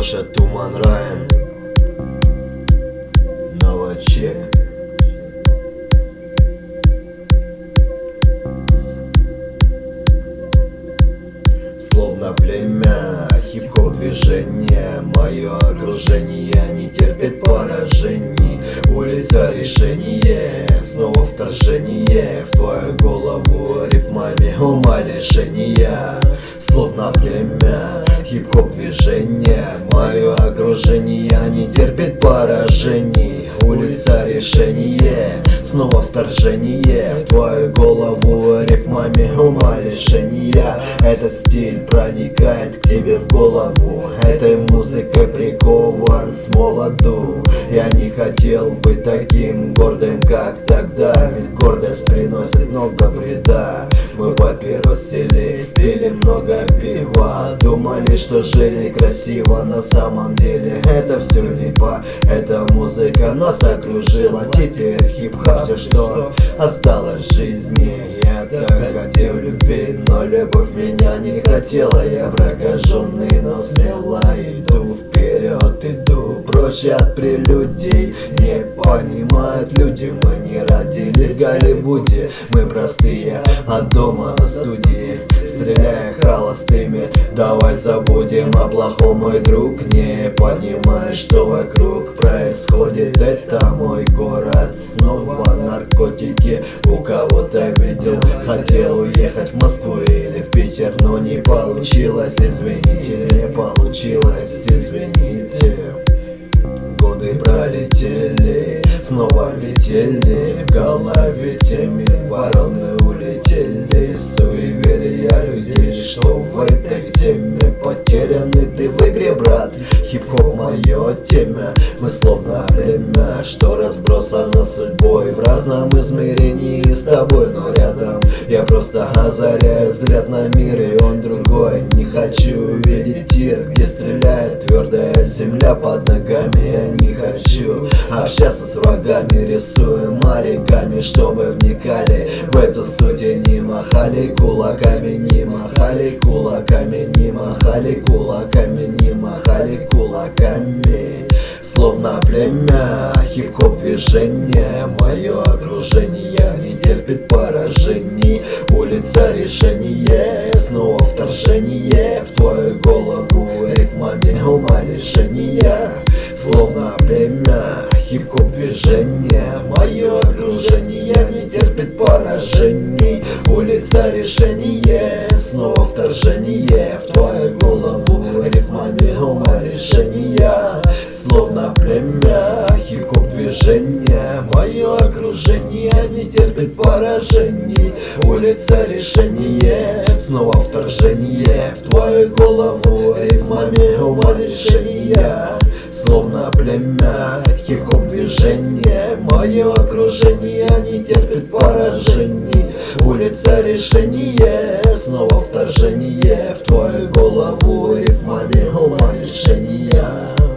Гоша Туман Райм, Новачек. Словно племя, хип-хоп движение, мое окружение не терпит поражений. Улица решение, снова вторжение в твою голову рифмами ума лишения. Словно племя, хип-хоп движение, мое окружение не терпит поражений. Улица решение, снова вторжение в твою голову рифмами ума лишения. Этот стиль проникает к тебе в голову, этой музыкой прикован с молоду. Я не хотел быть таким гордым, как тогда, ведь гордость приносит много вреда. Мы папиросили, пили много пива, думали, что жили красиво, на самом деле это все липа. Эта музыка нас окружила, теперь хип-хоп все, что осталось в жизни. Я так хотел любви, но любовь меня не хотела. Я прокаженный, но смело иду вперед, иду прочь от прелюдий. Не понимают люди, мы не родились в Голливуде, мы простые, а дома на студии, стреляя холостыми. Давай забудем о плохом, мой друг, не понимаешь, что вокруг происходит. Это мой город, снова наркотики. У кого-то видел, хотел уехать в Москву или в Питер, но не получилось, извините, не получилось, извините. Годы пролетели, снова метели, в голове теми вороны улетели. Суеверия людей, что в этой теме потеряны ты в игре, брат. Хип-хоп мое темя, мы словно племя, что разбросано судьбой в разном измерении с тобой, но рядом. Я просто озаряю взгляд на мир, и он другой. Не хочу видеть тир, где стреляет твердая земля под ногами. Я не хочу общаться с врагами, рисуем оригами, чтобы вникали в эту суть и не махали кулаками, не махали кулаками, не махали кулаками, не махали кулаками. Словно племя, хип-хоп движение, мое окружение не терпит поражений. Улица решение, снова вторжение в твою голову рифмами ума лишения. Словно племя, хип-хоп движение, мое окружение не терпит поражений. Улица решение, снова вторжение в твою голову рифмами ума лишения. Словно племя, хип-хоп движение, мое окружение не терпит поражений. Улица решение, снова вторжение в твою голову рифмами ума лишения. Словно племя, хип-хоп движение, мое окружение не терпит поражений. Улица решение, снова вторжение в твою голову рифмами ума лишения.